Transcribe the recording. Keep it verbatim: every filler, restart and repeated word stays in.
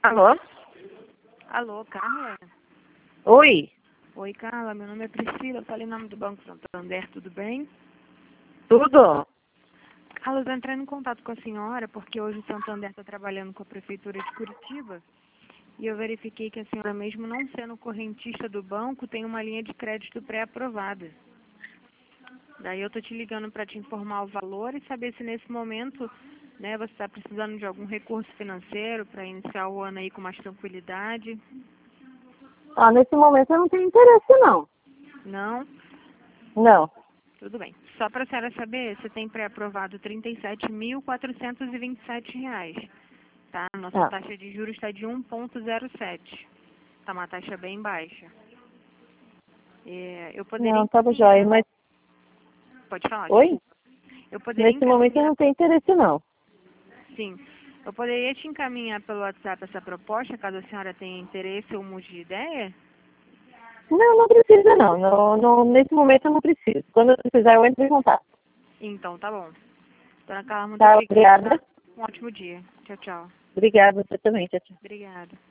Alô? Alô, Carla? Oi? Oi, Carla, meu nome é Priscila, eu falei em nome do Banco Santander, tudo bem? Tudo? Carla, eu estou entrando em contato com a senhora porque hoje o Santander está trabalhando com a Prefeitura de Curitiba e eu verifiquei que a senhora, mesmo não sendo correntista do banco, tem uma linha de crédito pré-aprovada. Daí eu estou te ligando para te informar o valor e saber se nesse momento, né, você está precisando de algum recurso financeiro para iniciar o ano aí com mais tranquilidade. Ah, nesse momento eu não tenho interesse, não. Não? Não. Tudo bem. Só para a senhora saber, você tem pré-aprovado trinta e sete mil quatrocentos e vinte e sete reais. Tá? Nossa Ah, taxa de juros está de um vírgula zero sete. Está uma taxa bem baixa. É, eu poderia não, tá bom, jóia, encaminhar. mas... Pode falar, Oi? desculpa. Eu poderia Nesse momento eu encaminhar. não tenho interesse, não. Sim. Eu poderia te encaminhar pelo WhatsApp essa proposta, caso a senhora tenha interesse ou mude de ideia? Não, não precisa, não. Não, não. Nesse momento eu não preciso. Quando eu precisar, eu entro em contato. Então, tá bom. Dona Carla, muito Tá, obrigada. obrigada. Um ótimo dia. Tchau, tchau. Obrigada, você também, tchau, tchau. Obrigada.